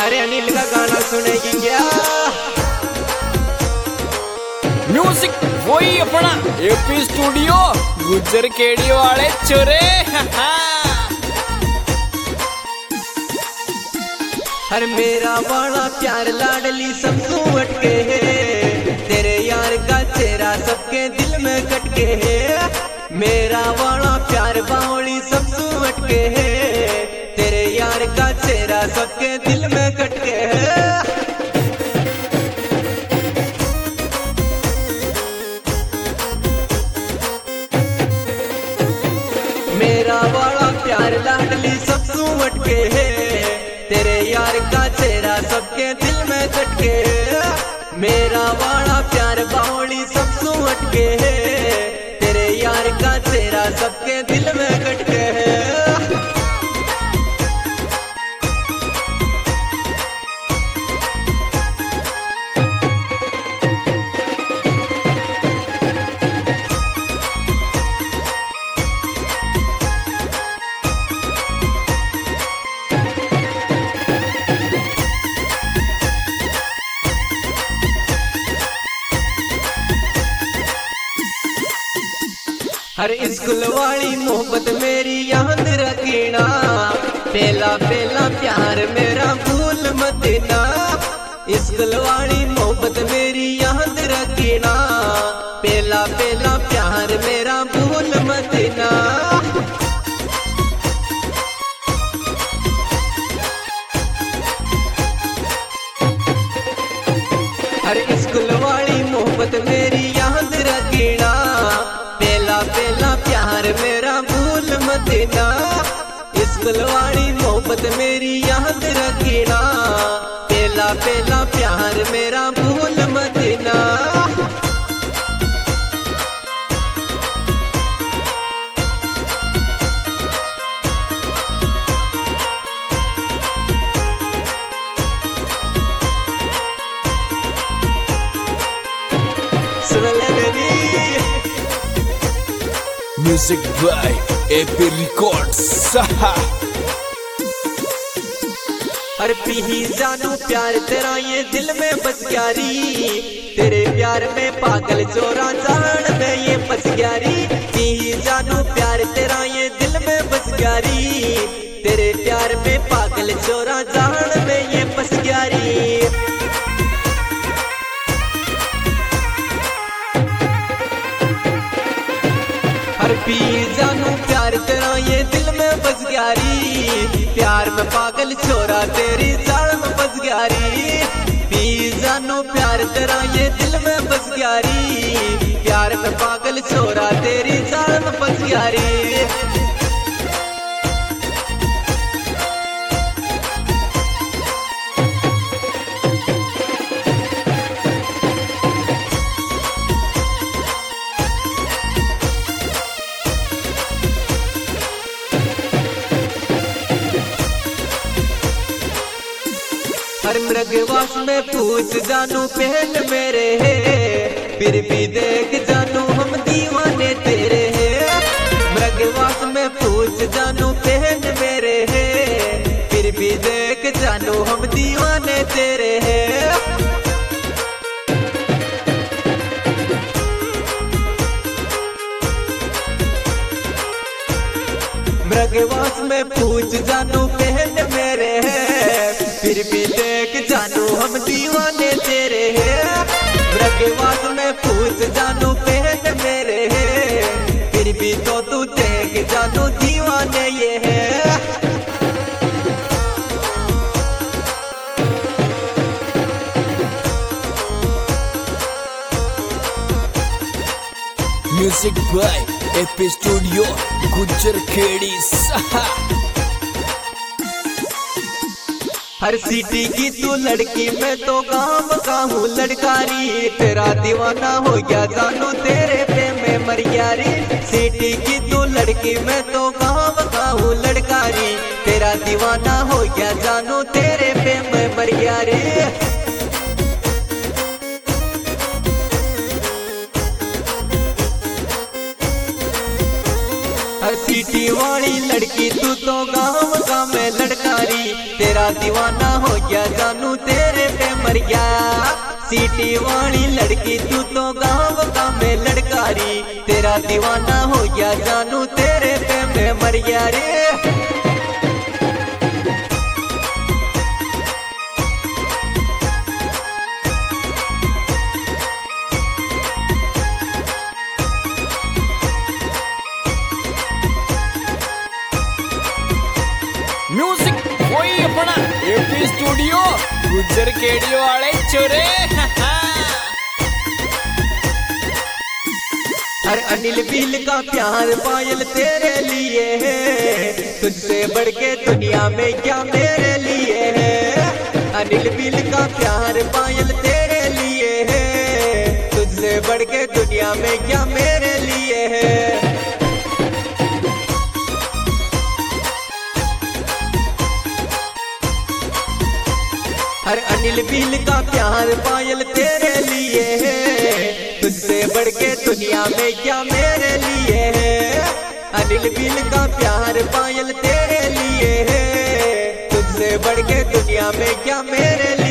अरे अनिल का गाना सुनेगी क्या? म्यूजिक वही अपना एपी स्टूडियो गुज्जर केड़ी वाले चोरे। हर मेरा बड़ा प्यार लाडली सब तू अटके है, तेरे यार का चेहरा सबके दिल में कटके है। मेरा बड़ा प्यार बावली सब तू अटके है, तेरे यार का चेहरा सबके दिल में कटके है। मेरा बड़ा प्यार लाडली सब तू अटके है, तेरे यार का चेहरा सबके दिल में कटके है। मेरा बड़ा प्यार बावली सब तू अटके है, तेरे यार का चेहरा सबके दिल में कटके है। हर स्कूल वाली मोहब्बत मेरी याद रखना, पहला पहला प्यार मेरा भूल मत ना। स्कूल वाली मोहब्बत मेरी याद रखना, पहला पहला प्यार मेरा भूल मत ना। हर स्कूल वाली मोहब्बत मेरी याद रखना, पहला प्यार मेरा भूल मत ना। स्कूल वाली मोहब्बत मेरी याद रखना, पहला पहला प्यार मेरा भूल मत ना। Music by AP records. हर पी जानू प्यार तेरा ये दिल में बस गया री, तेरे प्यार में पागल चोरा जान में ये बस गया री। पी जानू प्यार तेरा ये दिल में बस गया री, तेरे प्यार में पागल चोरा जान में ये बस गया री। हर पी जानू प्यार तेरा ये दिल में बस गया री, प्यार में पागल छोरा तेरी जान में बस गया री। पी जानू प्यार तेरा ये दिल में बस गया री, प्यार में पागल छोरा तेरी जान में बस गया री। हर मृगवास में पूछ जानू पहन मेरे है, फिर भी देख जानू हम दीवाने तेरे है। मृगवास में पूछ जानू पहन मेरे है, फिर भी देख जानू हम दीवाने तेरे है। मृगवास में पूछ जानू पहन मेरे है, फिर भी देख जानू हम दीवाने तेरे हैं। मृगवास में पूछ जानू पहन मेरे हैं, फिर भी तो तू देख जानू दीवाने ये है। Music by AP studio Gujjar Kedi. हर सिटी की तू लड़की मैं तो गाँव का हूँ लड़कारी, तेरा दीवाना हो गया जानू तेरे पे मैं मर गया रे। सिटी की तू लड़की मैं तो गाँव का हूँ लड़कारी, तेरा दीवाना हो गया जानू तेरे पे मैं मर गया रे। हर सिटी वाली लड़की तू तो गाँव गाँव में लड़कारी, तेरा दीवाना हो गया जानू तेरे पे मर गया। सिटी वाली लड़की तू तो गाँव गाँव में लड़कारी, तेरा दीवाना हो गया जानू तेरे पे मैं मर गया रे। म्यूजिक वही अपना एपी स्टूडियो गुज्जर केडी वाले चोरे। हर अनिल बिल का प्यार पायल तेरे लिए है, तुझसे बढ़ के दुनिया में क्या मेरे लिए है। अनिल बिल का प्यार पायल तेरे लिए है, तुझसे बढ़ के दुनिया में क्या मेरे लिए है। हर अनिल बिल का प्यार पायल तेरे लिए है, तुझसे बढ़ के दुनिया में क्या मेरे लिए है। अनिल बिल का प्यार पायल तेरे लिए है, तुझसे बढ़ के दुनिया में क्या मेरे लिए।